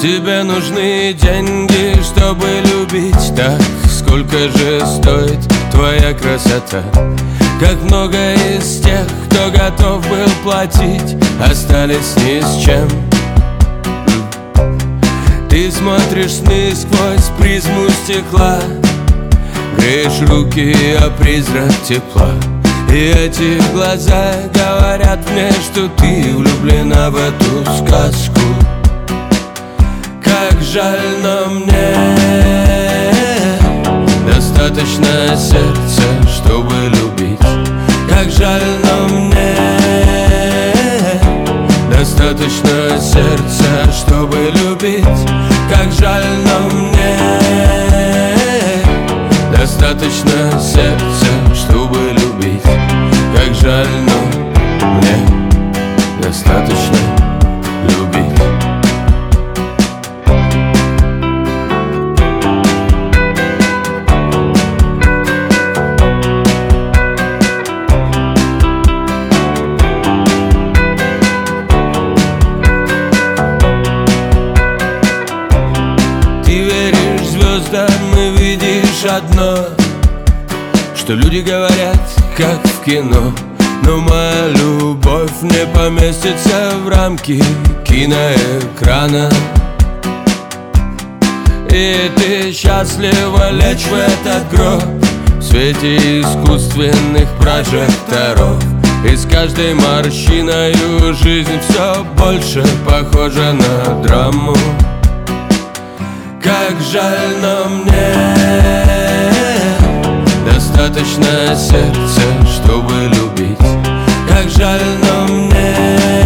Тебе нужны деньги, чтобы любить. Так сколько же стоит твоя красота? Как много из тех, кто готов был платить, остались ни с чем. Ты смотришь сны сквозь призму стекла, греешь руки о призрак тепла. И эти глаза говорят мне, что ты влюблена в эту сказку. Как жаль, но мне достаточно сердца, чтобы любить. Как жаль, но мне достаточно сердца, чтобы любить. Как жаль, но мне достаточно сердца, чтобы любить. Как жаль, но мне достаточно любить. Ты веришь звездам и видишь одно, что люди говорят, как в кино. Но моя любовь не поместится в рамки киноэкрана. И ты счастлива лечь в этот гроб в свете искусственных прожекторов. И с каждой морщиною жизнь все больше похожа на драму. Как жаль, но мне достаточно сердца, чтобы любить. Как жаль, но мне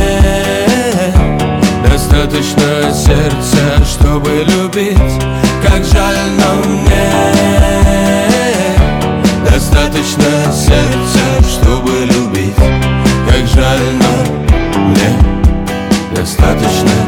достаточно сердца, чтобы любить. Как жаль, но мне достаточно сердца, чтобы любить. Как жаль, но мне достаточно